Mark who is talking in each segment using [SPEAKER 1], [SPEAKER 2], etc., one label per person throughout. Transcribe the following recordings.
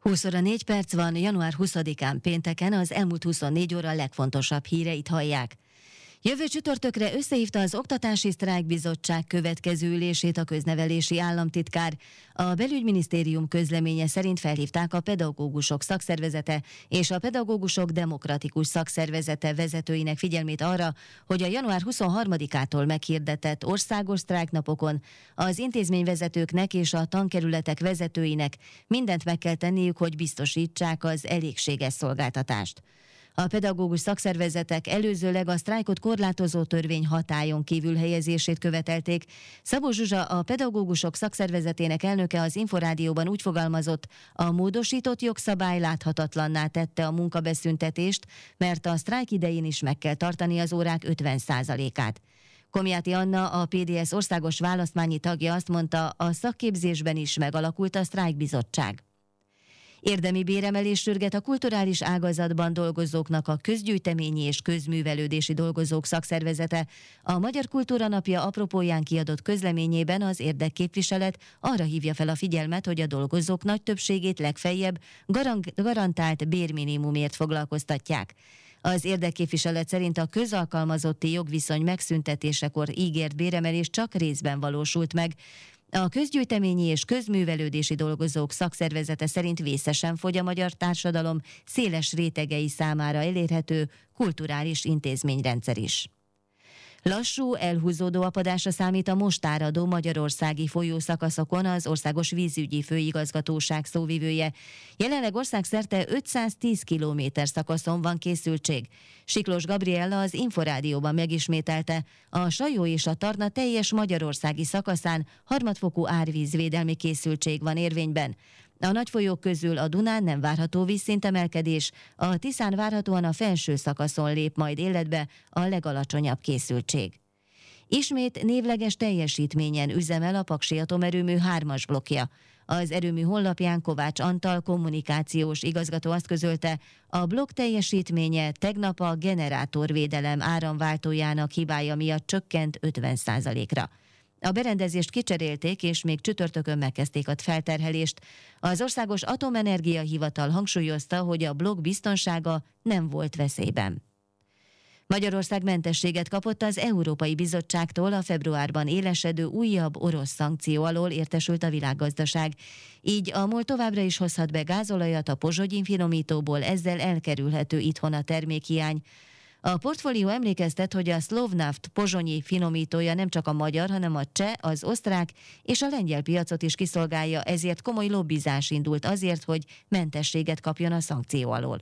[SPEAKER 1] 20 óra 4 perc van, január 20-án pénteken az elmúlt 24 óra legfontosabb híreit hallják. Jövő csütörtökre összehívta az Oktatási Sztrájkbizottság következő ülését a köznevelési államtitkár. A Belügyminisztérium közleménye szerint felhívták a Pedagógusok Szakszervezete és a Pedagógusok Demokratikus Szakszervezete vezetőinek figyelmét arra, hogy a január 23-ától meghirdetett országos sztrájknapokon az intézményvezetőknek és a tankerületek vezetőinek mindent meg kell tenniük, hogy biztosítsák az elégséges szolgáltatást. A pedagógus szakszervezetek előzőleg a sztrájkot korlátozó törvény hatályon kívül helyezését követelték. Szabó Zsuzsa, a Pedagógusok Szakszervezetének elnöke az Inforádióban úgy fogalmazott, a módosított jogszabály láthatatlanná tette a munkabeszüntetést, mert a sztrájk idején is meg kell tartani az órák 50%-át. Komjáti Anna, a PDS országos választmányi tagja azt mondta, a szakképzésben is megalakult a sztrájkbizottság. Érdemi béremelés sürget a kulturális ágazatban dolgozóknak a Közgyűjteményi és Közművelődési Dolgozók Szakszervezete. A Magyar Kultúra Napja apropóján kiadott közleményében az érdekképviselet arra hívja fel a figyelmet, hogy a dolgozók nagy többségét legfeljebb garantált bérminimumért foglalkoztatják. Az érdekképviselet szerint a közalkalmazotti jogviszony megszüntetésekor ígért béremelés csak részben valósult meg. A Közgyűjteményi és Közművelődési Dolgozók Szakszervezete szerint vészesen fogy a magyar társadalom széles rétegei számára elérhető kulturális intézményrendszer is. Lassú, elhúzódó apadásra számít a most áradó magyarországi folyószakaszokon az Országos Vízügyi Főigazgatóság szóvivője. Jelenleg országszerte 510 kilométer szakaszon van készültség. Siklós Gabriella az Inforádióban megismételte, a Sajó és a Tarna teljes magyarországi szakaszán harmadfokú árvízvédelmi készültség van érvényben. A nagy folyók közül a Dunán nem várható vízszintemelkedés, a Tiszán várhatóan a felső szakaszon lép majd életbe a legalacsonyabb készültség. Ismét névleges teljesítményen üzemel a Paksi Atomerőmű 3-as blokkja. Az erőmű honlapján Kovács Antal kommunikációs igazgató azt közölte, a blokk teljesítménye tegnap a generátorvédelem áramváltójának hibája miatt csökkent 50%-ra. A berendezést kicserélték, és még csütörtökön megkezdték a felterhelést. Az Országos Atomenergia Hivatal hangsúlyozta, hogy a blokk biztonsága nem volt veszélyben. Magyarország mentességet kapott az Európai Bizottságtól a februárban élesedő újabb orosz szankció alól, értesült a világgazdaság. Így a MOL továbbra is hozhat be gázolajat a Pozsogyin finomítóból, ezzel elkerülhető itthon a termékhiány. A portfólió emlékeztet, hogy a Slovnaft pozsonyi finomítója nem csak a magyar, hanem a cseh, az osztrák és a lengyel piacot is kiszolgálja, ezért komoly lobbizás indult azért, hogy mentességet kapjon a szankció alól.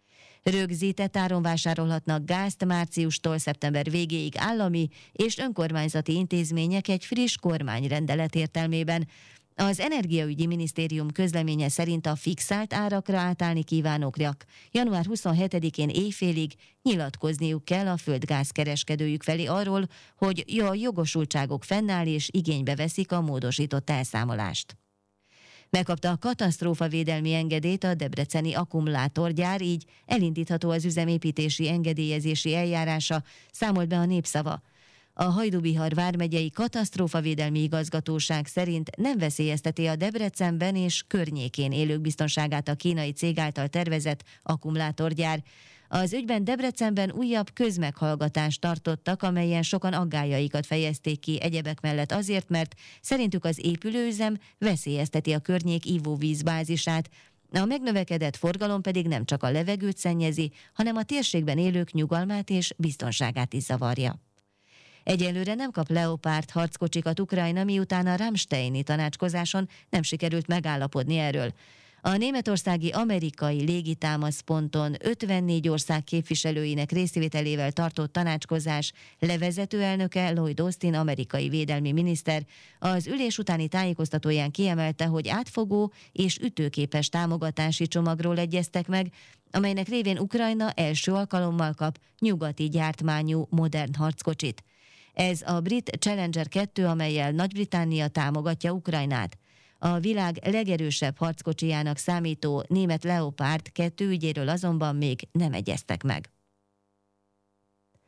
[SPEAKER 1] Rögzített áron vásárolhatnak gázt márciustól szeptember végéig állami és önkormányzati intézmények egy friss kormányrendelet értelmében. Az Energiaügyi Minisztérium közleménye szerint a fixált árakra átállni kívánóknak január 27-én éjfélig nyilatkozniuk kell a földgázkereskedőjük felé arról, hogy a jogosultságok fennáll és igénybe veszik a módosított elszámolást. Megkapta a katasztrófavédelmi engedélyt a debreceni akkumulátorgyár, így elindítható az üzemépítési engedélyezési eljárása, számolt be a Népszava. A Hajdú-Bihar vármegyei katasztrófavédelmi igazgatóság szerint nem veszélyezteti a Debrecenben és környékén élők biztonságát a kínai cég által tervezett akkumulátorgyár. Az ügyben Debrecenben újabb közmeghallgatást tartottak, amelyen sokan aggályaikat fejezték ki egyebek mellett azért, mert szerintük az épülőüzem veszélyezteti a környék ivóvízbázisát, a megnövekedett forgalom pedig nem csak a levegőt szennyezi, hanem a térségben élők nyugalmát és biztonságát is zavarja. Egyelőre nem kap Leopard harckocsikat Ukrajna, miután a Ramsteini tanácskozáson nem sikerült megállapodni erről. A németországi amerikai légitámaszponton 54 ország képviselőinek részvételével tartott tanácskozás levezető elnöke Lloyd Austin amerikai védelmi miniszter az ülés utáni tájékoztatóján kiemelte, hogy átfogó és ütőképes támogatási csomagról egyeztek meg, amelynek révén Ukrajna első alkalommal kap nyugati gyártmányú modern harckocsit. Ez a brit Challenger 2, amellyel Nagy-Britannia támogatja Ukrajnát. A világ legerősebb harckocsijának számító német Leopard 2 ügyéről azonban még nem egyeztek meg.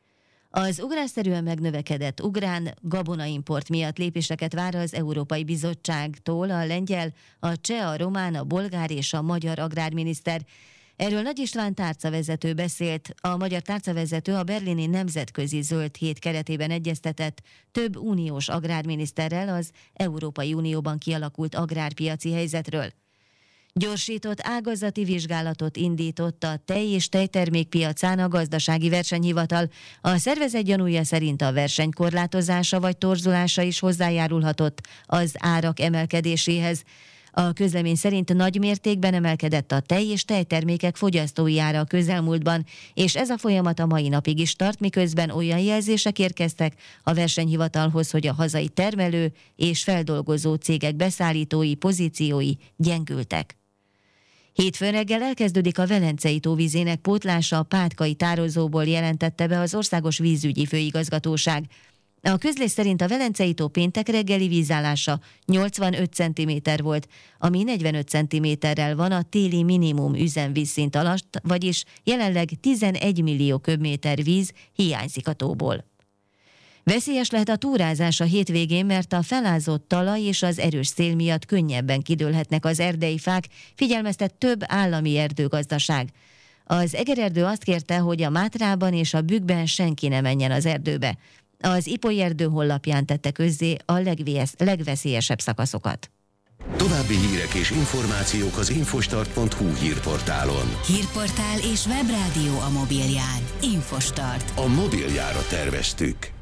[SPEAKER 1] Az ugrásszerűen megnövekedett ukrán gabonaimport miatt lépéseket vár az Európai Bizottságtól a lengyel, a cseh, a román, a bolgár és a magyar agrárminiszter. Erről Nagy István tárcavezető beszélt. A magyar tárcavezető a berlini Nemzetközi Zöld Hét keretében egyeztetett több uniós agrárminiszterrel az Európai Unióban kialakult agrárpiaci helyzetről. Gyorsított ágazati vizsgálatot indított a tej- és tejtermékpiacán a Gazdasági Versenyhivatal. A szervezet gyanúja szerint a verseny korlátozása vagy torzulása is hozzájárulhatott az árak emelkedéséhez. A közlemény szerint nagy mértékben emelkedett a tej- és tejtermékek fogyasztói ára a közelmúltban, és ez a folyamat a mai napig is tart, miközben olyan jelzések érkeztek a versenyhivatalhoz, hogy a hazai termelő és feldolgozó cégek beszállítói pozíciói gyengültek. Hétfőn reggel elkezdődik a Velencei tó vízének pótlása, a Pátkai tározóból jelentette be az Országos Vízügyi Főigazgatóság. A közlés szerint a Velencei tó péntek reggeli vízállása 85 cm volt, ami 45 cm-rel van a téli minimum üzemvízszint alatt, vagyis jelenleg 11 millió köbméter víz hiányzik a tóból. Veszélyes lehet a túrázás a hétvégén, mert a felázott talaj és az erős szél miatt könnyebben kidőlhetnek az erdei fák, figyelmeztet több állami erdőgazdaság. Az Egererdő azt kérte, hogy a Mátrában és a Bükkben senki ne menjen az erdőbe. Az Ipolyi erdő honlapján tette közzé a legveszélyesebb szakaszokat.
[SPEAKER 2] További hírek és információk az infostart.hu hírportálon.
[SPEAKER 3] Hírportál és webrádió a mobilján. Infostart.
[SPEAKER 2] A mobiljára terveztük.